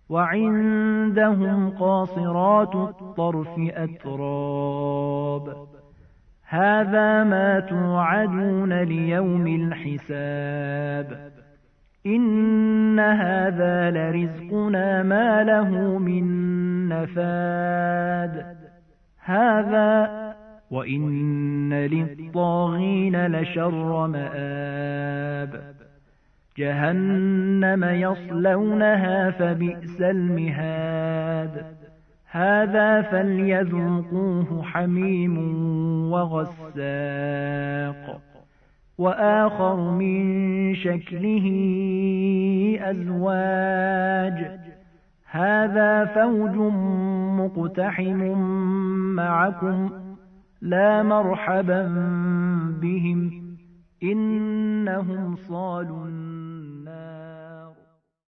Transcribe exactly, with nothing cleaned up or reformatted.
وعندهم قاصرات الطرف أتراب هذا ما توعدون ليوم الحساب إن هذا لرزقنا ما له من نفاد هذا وإن للطاغين لشر مآب جهنم يصلونها فبئس المهاد هذا فليذوقوه حميم وغساق وآخر من شكله أزواج هذا فوج مقتحم معكم لا مرحبا بهم إنهم صالوا